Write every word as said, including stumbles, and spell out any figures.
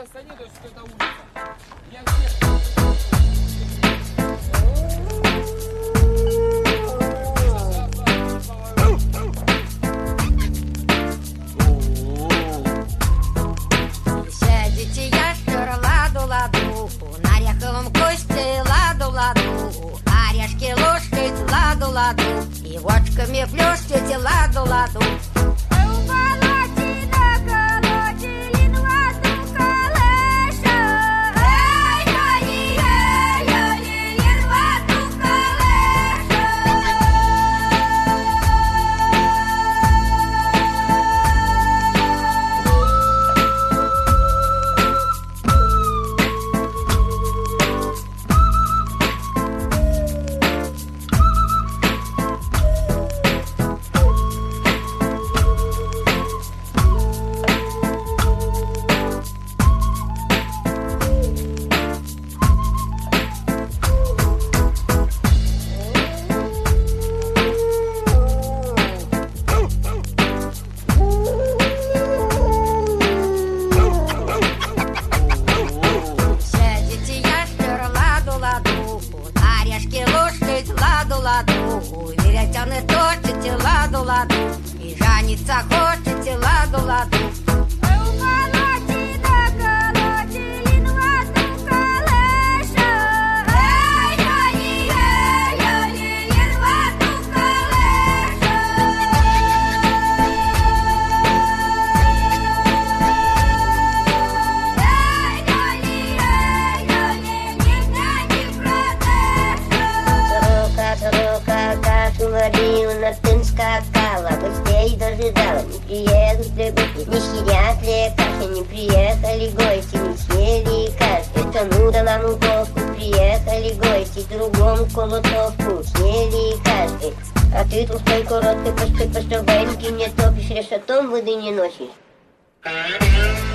Когда станет, что это улица. Я всех... Сядете ящер, ладу-ладу, на ореховом косте ладу-ладу, орешки ложкать ладу-ладу, и вочками плюшките ладу-ладу. Ладу-ладу, веретены точите ладу-ладу, и жаниться хочете ладу-ладу. Ты скакала, гостей дожидала, не приедут ли гости, не съедят ли каши, не приехали гости, не съели каши. Это ну дала ну товку, приехали гости, другому колотовку, съели каши. А ты толстой короткой, поштой, поштой, баиньки не топишь, решетом воды не носишь.